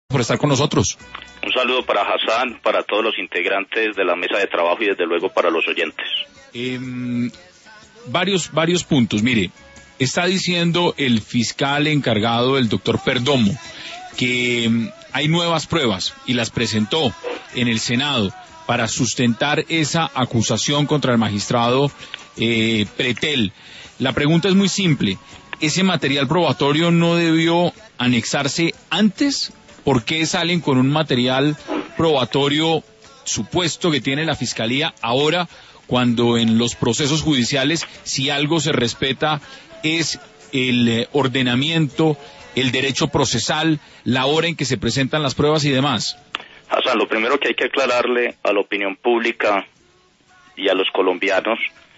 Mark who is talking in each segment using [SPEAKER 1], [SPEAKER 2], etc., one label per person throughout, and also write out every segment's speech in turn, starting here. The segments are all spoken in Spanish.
[SPEAKER 1] Por estar con nosotros.
[SPEAKER 2] Un saludo para Hassan, para todos los integrantes de la mesa de trabajo y desde luego para los oyentes.
[SPEAKER 1] Varios puntos. Mire, está diciendo el fiscal encargado, el doctor Perdomo, que hay nuevas pruebas y las presentó en el Senado para sustentar esa acusación contra el magistrado Pretel. La pregunta es muy simple. ¿Ese material probatorio no debió anexarse antes? ¿Por qué salen con un material probatorio supuesto que tiene la Fiscalía ahora, cuando en los procesos judiciales, si algo se respeta, es el ordenamiento, el derecho procesal, la hora en que se presentan las pruebas y demás?
[SPEAKER 2] Hassan, lo primero que hay que aclararle a la opinión pública y a los colombianos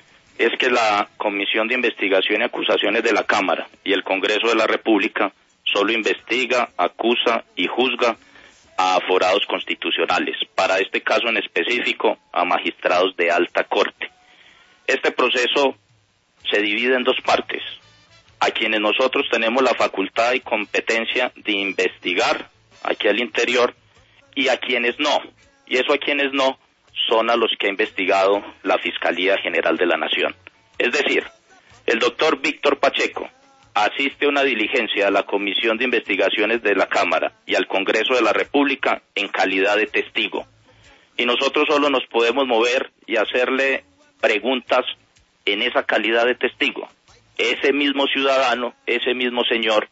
[SPEAKER 2] es que la Comisión de Investigación y Acusaciones de la Cámara y el Congreso de la República solo investiga, acusa y juzga a aforados constitucionales, para este caso en específico a magistrados de alta corte. Este proceso se divide en dos partes: a quienes nosotros tenemos la facultad y competencia de investigar aquí al interior y a quienes no, y eso a quienes no son a los que ha investigado la Fiscalía General de la Nación. Es decir, el doctor Víctor Pacheco asiste a una diligencia a la Comisión de Investigaciones de la Cámara y al Congreso de la República en calidad de testigo. Y nosotros solo nos podemos mover y hacerle preguntas en esa calidad de testigo. Ese mismo ciudadano, ese mismo señor,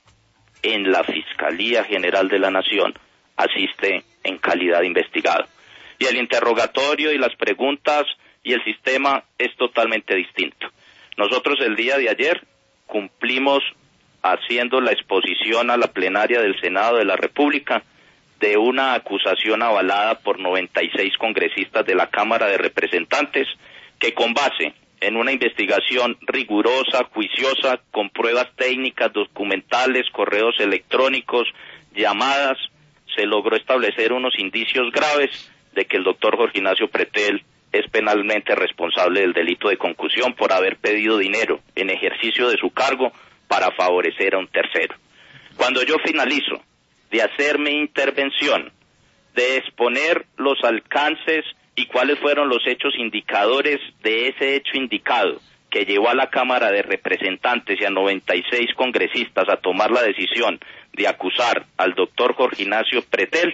[SPEAKER 2] en la Fiscalía General de la Nación, asiste en calidad de investigado. Y el interrogatorio y las preguntas y el sistema es totalmente distinto. Nosotros el día de ayer cumplimos haciendo la exposición a la plenaria del Senado de la República de una acusación avalada por 96 congresistas de la Cámara de Representantes, que con base en una investigación rigurosa, juiciosa, con pruebas técnicas, documentales, correos electrónicos, llamadas, se logró establecer unos indicios graves de que el doctor Jorge Ignacio Pretel es penalmente responsable del delito de concusión por haber pedido dinero en ejercicio de su cargo para favorecer a un tercero. Cuando yo finalizo de hacer mi intervención, de exponer los alcances y cuáles fueron los hechos indicadores de ese hecho indicado que llevó a la Cámara de Representantes y a 96 congresistas a tomar la decisión de acusar al doctor Jorge Ignacio Pretel,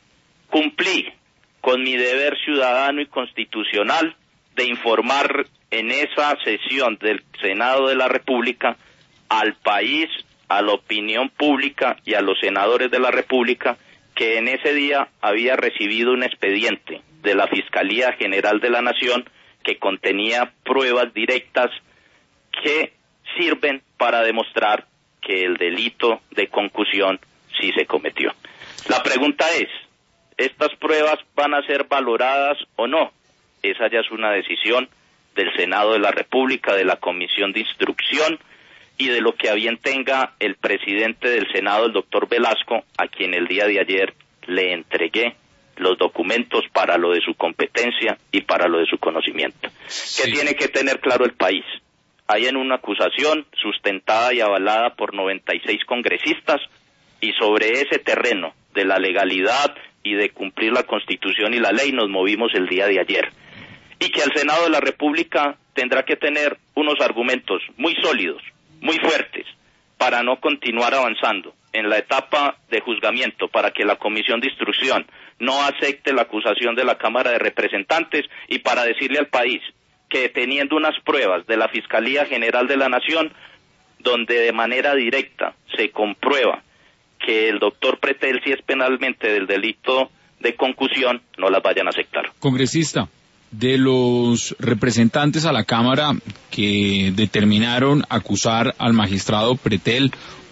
[SPEAKER 2] cumplí con mi deber ciudadano y constitucional de informar en esa sesión del Senado de la República al país, a la opinión pública y a los senadores de la República que en ese día había recibido un expediente de la Fiscalía General de la Nación que contenía pruebas directas que sirven para demostrar que el delito de concusión sí se cometió. La pregunta es, ¿estas pruebas van a ser valoradas o no? Esa ya es una decisión del Senado de la República, de la Comisión de Instrucción y de lo que a bien tenga el presidente del Senado, el doctor Velasco, a quien el día de ayer le entregué los documentos para lo de su competencia y para lo de su conocimiento. Sí. ¿Qué tiene que tener claro el país? Hay en una acusación sustentada y avalada por 96 congresistas y sobre ese terreno de la legalidad y de cumplir la Constitución y la ley nos movimos el día de ayer. Y que el Senado de la República tendrá que tener unos argumentos muy sólidos, muy fuertes, para no continuar avanzando en la etapa de juzgamiento, para que la Comisión de Instrucción no acepte la acusación de la Cámara de Representantes y para decirle al país que teniendo unas pruebas de la Fiscalía General de la Nación, donde de manera directa se comprueba que el doctor Pretel sí es penalmente del delito de concusión, no las vayan a aceptar.
[SPEAKER 1] Congresista, de los representantes a la Cámara que determinaron acusar al magistrado Pretel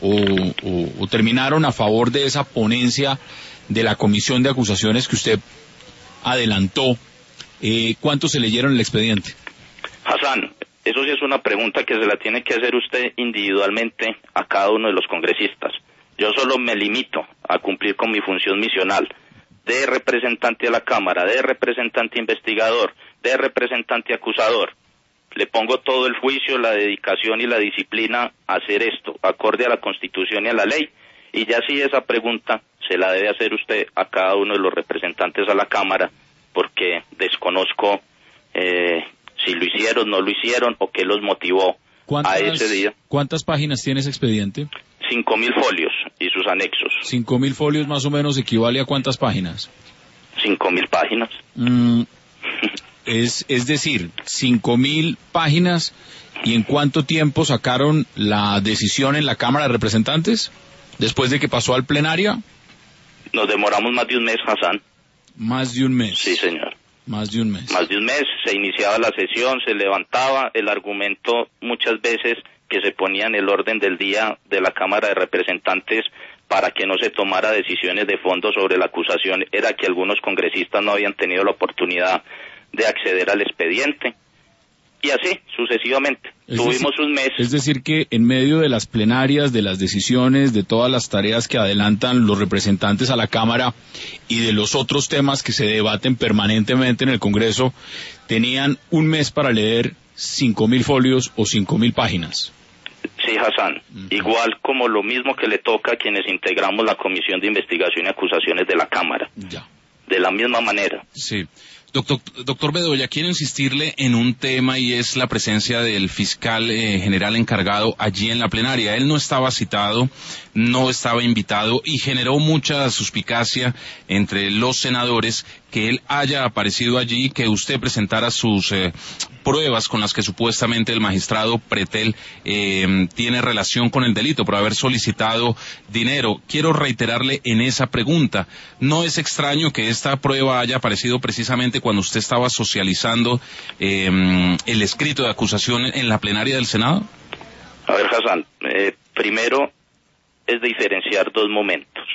[SPEAKER 1] o terminaron a favor de esa ponencia de la comisión de acusaciones que usted adelantó, ¿cuántos se leyeron el expediente?
[SPEAKER 2] Hassan, eso sí es una pregunta que se la tiene que hacer usted individualmente a cada uno de los congresistas. Yo solo me limito a cumplir con mi función misional de representante a la Cámara, de representante investigador, de representante acusador. Le pongo todo el juicio, la dedicación y la disciplina a hacer esto, acorde a la Constitución y a la ley, Y ya sí, esa pregunta se la debe hacer usted a cada uno de los representantes a la Cámara, porque desconozco si lo hicieron, no lo hicieron, o qué los motivó a ese día.
[SPEAKER 1] ¿Cuántas páginas tiene ese expediente?
[SPEAKER 2] 5.000 folios y sus anexos.
[SPEAKER 1] 5.000 folios más o menos equivale a ¿cuántas páginas?
[SPEAKER 2] 5.000 páginas.
[SPEAKER 1] Es decir, 5.000 páginas. ¿Y en cuánto tiempo sacaron la decisión en la Cámara de Representantes? ¿Después de que pasó al plenario?
[SPEAKER 2] Nos demoramos más de un mes, Hassan.
[SPEAKER 1] ¿Más de un mes?
[SPEAKER 2] Sí, señor.
[SPEAKER 1] Más de un mes.
[SPEAKER 2] Más de un mes, se iniciaba la sesión, se levantaba el argumento muchas veces que se ponía en el orden del día de la Cámara de Representantes para que no se tomara decisiones de fondo sobre la acusación, era que algunos congresistas no habían tenido la oportunidad de acceder al expediente. Y así, sucesivamente. Tuvimos un mes.
[SPEAKER 1] Es decir que en medio de las plenarias, de las decisiones, de todas las tareas que adelantan los representantes a la Cámara y de los otros temas que se debaten permanentemente en el Congreso, tenían un mes para leer 5.000 folios o 5.000 páginas.
[SPEAKER 2] Sí, Hassan. Igual como lo mismo que le toca a quienes integramos la Comisión de Investigación y Acusaciones de la Cámara.
[SPEAKER 1] Ya.
[SPEAKER 2] De la misma manera.
[SPEAKER 3] Sí. Doctor Bedoya, quiero insistirle en un tema y es la presencia del fiscal general encargado allí en la plenaria. Él no estaba citado, no estaba invitado y generó mucha suspicacia entre los senadores que él haya aparecido allí, que usted presentara sus pruebas con las que supuestamente el magistrado Pretel tiene relación con el delito por haber solicitado dinero. Quiero reiterarle en esa pregunta, ¿no es extraño que esta prueba haya aparecido precisamente cuando usted estaba socializando el escrito de acusación en la plenaria del Senado?
[SPEAKER 2] A ver, Hassan, primero es diferenciar dos momentos.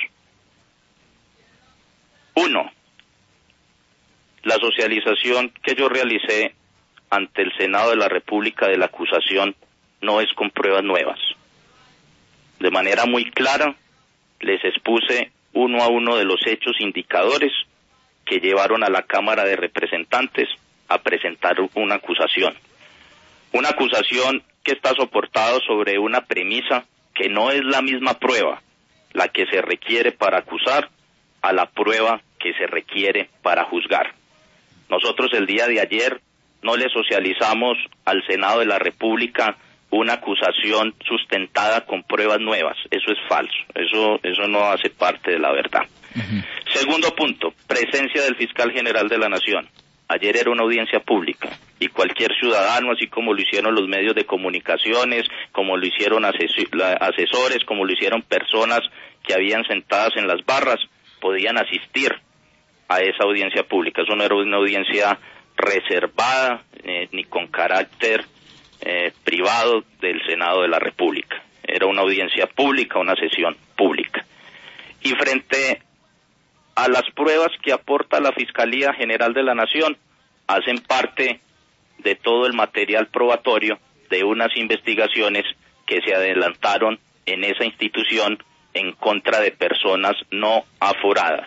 [SPEAKER 2] Uno, la socialización que yo realicé ante el Senado de la República de la acusación no es con pruebas nuevas. De manera muy clara, les expuse uno a uno de los hechos indicadores que llevaron a la Cámara de Representantes a presentar una acusación. Una acusación que está soportada sobre una premisa que no es la misma prueba la que se requiere para acusar a la prueba que se requiere para juzgar. Nosotros el día de ayer no le socializamos al Senado de la República una acusación sustentada con pruebas nuevas. Eso es falso. Eso no hace parte de la verdad. Segundo punto, presencia del fiscal general de la Nación. Ayer era una audiencia pública y cualquier ciudadano, así como lo hicieron los medios de comunicaciones, como lo hicieron asesores, como lo hicieron personas que habían sentadas en las barras, podían asistir a esa audiencia pública. Eso no era una audiencia reservada ni con carácter privado del Senado de la República. Era una audiencia pública, una sesión pública. Y frente a las pruebas que aporta la Fiscalía General de la Nación, hacen parte de todo el material probatorio de unas investigaciones que se adelantaron en esa institución en contra de personas no aforadas.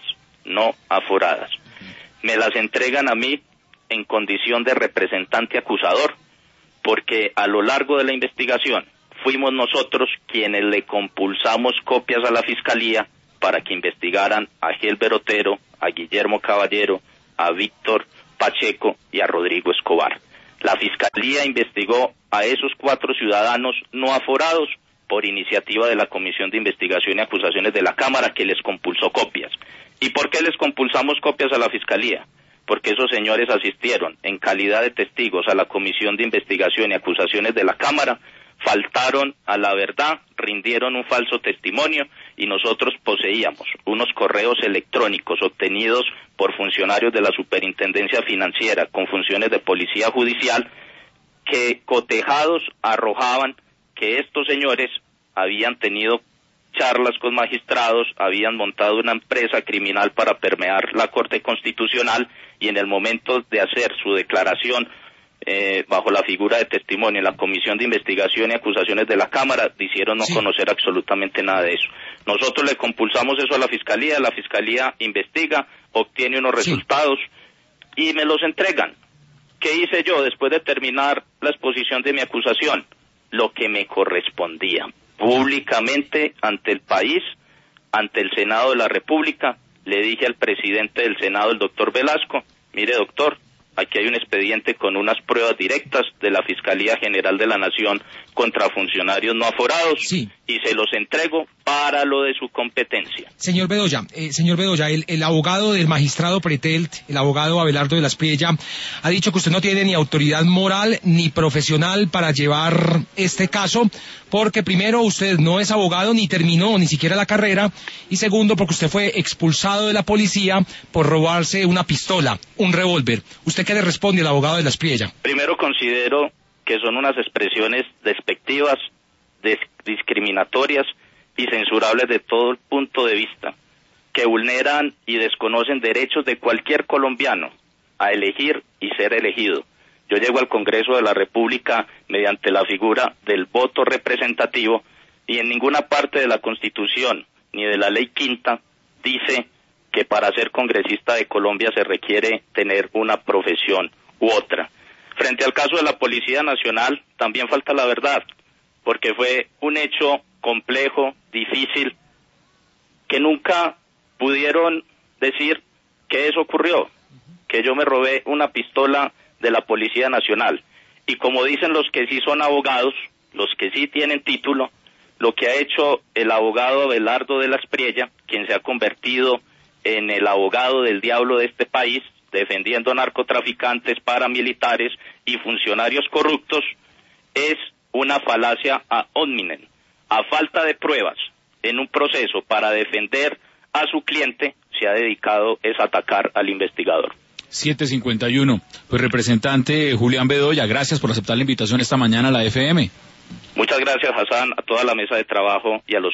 [SPEAKER 2] Me las entregan a mí en condición de representante acusador, porque a lo largo de la investigación fuimos nosotros quienes le compulsamos copias a la Fiscalía para que investigaran a Gelber Otero, a Guillermo Caballero, a Víctor Pacheco y a Rodrigo Escobar. La Fiscalía investigó a esos 4 ciudadanos no aforados por iniciativa de la Comisión de Investigación y Acusaciones de la Cámara, que les compulsó copias. ¿Y por qué les compulsamos copias a la Fiscalía? Porque esos señores asistieron en calidad de testigos a la Comisión de Investigación y Acusaciones de la Cámara, faltaron a la verdad, rindieron un falso testimonio y nosotros poseíamos unos correos electrónicos obtenidos por funcionarios de la Superintendencia Financiera con funciones de policía judicial que cotejados arrojaban que estos señores habían tenido charlas con magistrados, habían montado una empresa criminal para permear la Corte Constitucional y en el momento de hacer su declaración bajo la figura de testimonio en la Comisión de Investigación y Acusaciones de la Cámara, dijeron no conocer absolutamente nada de eso. Nosotros le compulsamos eso a la Fiscalía investiga, obtiene unos resultados y me los entregan. ¿Qué hice yo después de terminar la exposición de mi acusación? Lo que me correspondía, públicamente ante el país, ante el Senado de la República, le dije al presidente del Senado, el doctor Velasco, mire doctor, aquí hay un expediente con unas pruebas directas de la Fiscalía General de la Nación contra funcionarios no aforados,
[SPEAKER 4] sí,
[SPEAKER 2] y se los entrego para lo de su competencia.
[SPEAKER 4] Señor Bedoya, el abogado del magistrado Pretelt, el abogado Abelardo de la Espriella, ha dicho que usted no tiene ni autoridad moral ni profesional para llevar este caso, porque primero usted no es abogado ni terminó ni siquiera la carrera, y segundo porque usted fue expulsado de la policía por robarse una pistola, un revólver. ¿Usted qué le responde al abogado de la Espriella?
[SPEAKER 2] Primero, considero que son unas expresiones despectivas, discriminatorias y censurables de todo punto de vista, que vulneran y desconocen derechos de cualquier colombiano a elegir y ser elegido. Yo llego al Congreso de la República mediante la figura del voto representativo, y en ninguna parte de la Constitución ni de la Ley Quinta dice que para ser congresista de Colombia se requiere tener una profesión u otra. Frente al caso de la Policía Nacional, también falta la verdad, porque fue un hecho complejo, difícil, que nunca pudieron decir que eso ocurrió, que yo me robé una pistola de la Policía Nacional. Y como dicen los que sí son abogados, los que sí tienen título, lo que ha hecho el abogado Abelardo de la Espriella, quien se ha convertido en el abogado del diablo de este país, defendiendo narcotraficantes, paramilitares y funcionarios corruptos, es una falacia ad hominem. A falta de pruebas en un proceso para defender a su cliente, se ha dedicado a atacar al investigador.
[SPEAKER 1] 7:51. Pues representante Julián Bedoya, gracias por aceptar la invitación esta mañana a la FM.
[SPEAKER 2] Muchas gracias, Hassan, a toda la mesa de trabajo y a los